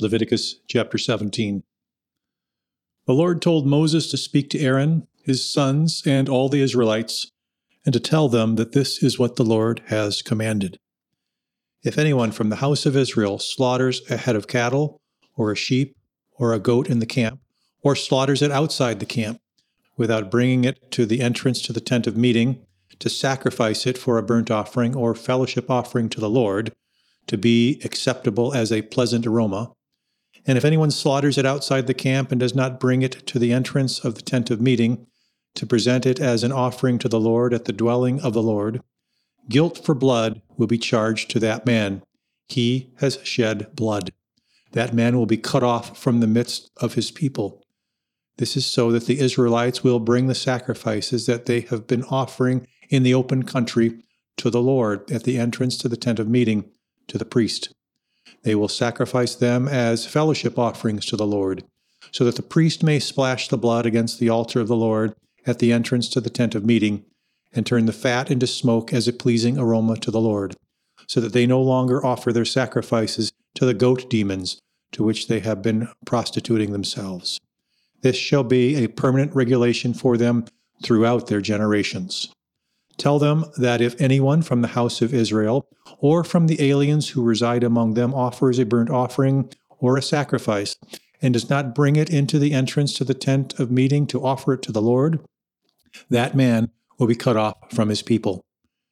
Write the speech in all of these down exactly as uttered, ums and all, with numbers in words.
Leviticus chapter seventeen. The Lord told Moses to speak to Aaron, his sons, and all the Israelites, and to tell them that this is what the Lord has commanded. If anyone from the house of Israel slaughters a head of cattle, or a sheep, or a goat in the camp, or slaughters it outside the camp, without bringing it to the entrance to the tent of meeting, to sacrifice it for a burnt offering or fellowship offering to the Lord, to be acceptable as a pleasant aroma, and if anyone slaughters it outside the camp and does not bring it to the entrance of the tent of meeting, to present it as an offering to the Lord at the dwelling of the Lord, guilt for blood will be charged to that man. He has shed blood. That man will be cut off from the midst of his people. This is so that the Israelites will bring the sacrifices that they have been offering in the open country to the Lord at the entrance to the tent of meeting to the priest. They will sacrifice them as fellowship offerings to the Lord, so that the priest may splash the blood against the altar of the Lord at the entrance to the tent of meeting, and turn the fat into smoke as a pleasing aroma to the Lord, so that they no longer offer their sacrifices to the goat demons to which they have been prostituting themselves. This shall be a permanent regulation for them throughout their generations. Tell them that if anyone from the house of Israel or from the aliens who reside among them offers a burnt offering or a sacrifice and does not bring it into the entrance to the tent of meeting to offer it to the Lord, that man will be cut off from his people.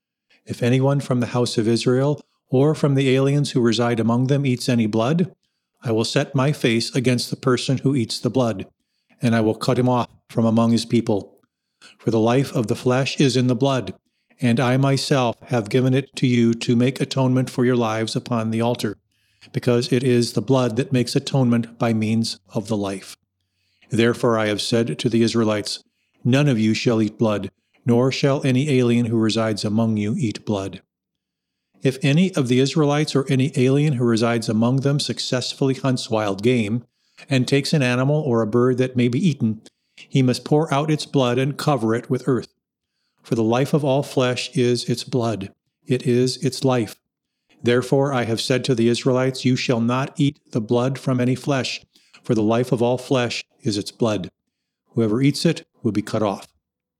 If anyone from the house of Israel or from the aliens who reside among them eats any blood, I will set my face against the person who eats the blood, and I will cut him off from among his people. For the life of the flesh is in the blood, and I myself have given it to you to make atonement for your lives upon the altar, because it is the blood that makes atonement by means of the life. Therefore I have said to the Israelites, none of you shall eat blood, nor shall any alien who resides among you eat blood. If any of the Israelites or any alien who resides among them successfully hunts wild game, and takes an animal or a bird that may be eaten, he must pour out its blood and cover it with earth. For the life of all flesh is its blood. It is its life. Therefore I have said to the Israelites, you shall not eat the blood from any flesh, for the life of all flesh is its blood. Whoever eats it will be cut off.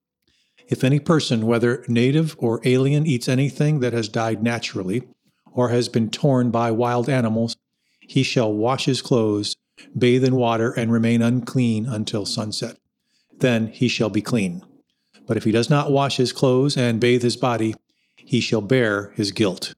If any person, whether native or alien, eats anything that has died naturally, or has been torn by wild animals, he shall wash his clothes, bathe in water, and remain unclean until sunset. Then he shall be clean. But if he does not wash his clothes and bathe his body, he shall bear his guilt.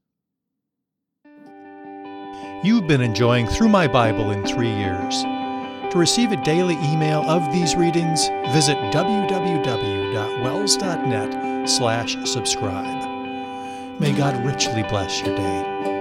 You've been enjoying Through My Bible in Three Years. To receive a daily email of these readings, visit w w w dot wells dot net slash subscribe. May God richly bless your day.